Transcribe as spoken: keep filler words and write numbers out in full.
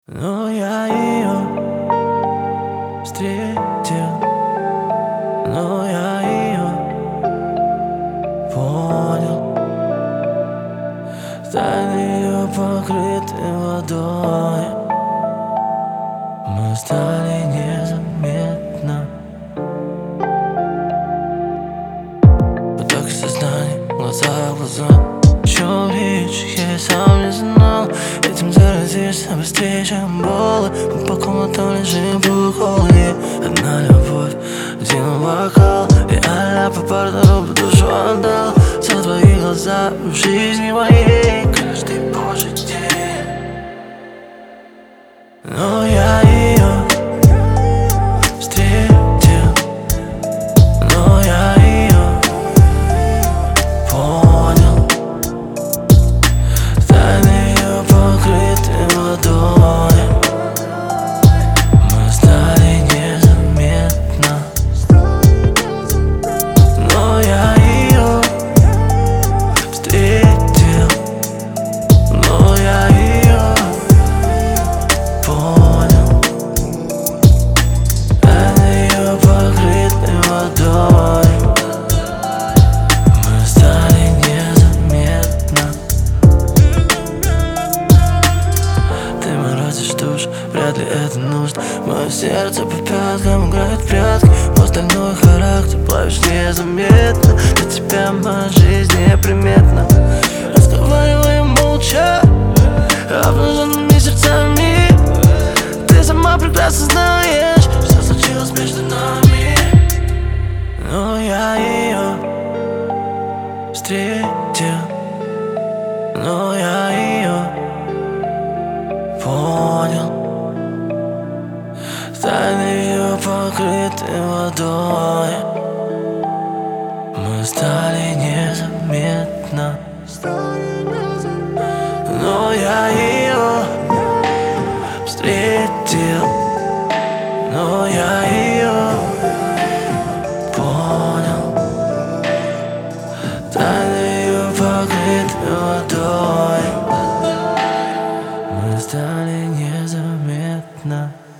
Но я ее встретил, но я ее понял. Тайны ее покрыты водой. Мы стали незаметно. Поток сознания, глаза в глаза. Чем речь, я и сам не знал. Этим заразишься быстрее, чем боли. Мы по комнатам лежим в уколе. Одна любовь, один бокал. Реально по партнеру душу отдал. За твои глаза в жизни моей каждый божий день. Но я ее встретил, но я ее понял. Тайны ее покрыты водой. Мы стали незаметно. Но я ее встретил, но я ее понял. Тайны ее покрыты водой. Мы стали незаметно. Ты морозишь душ, вряд ли это нужно. Мое сердце по пяткам играет в прятки. Мой стальной характер плавишь незаметно. Для тебя моя жизнь неприметна. Разговариваем молча, обнаженными сердцами. Ты сама прекрасно знаешь, что случилось между нами. Но я ее встретил, но я ее понял. Тайны ее покрыты водой. Мы стали незаметно. Но я ее встретил, но я ее понял. Тайны ее покрыты водой. Мы стали незаметно.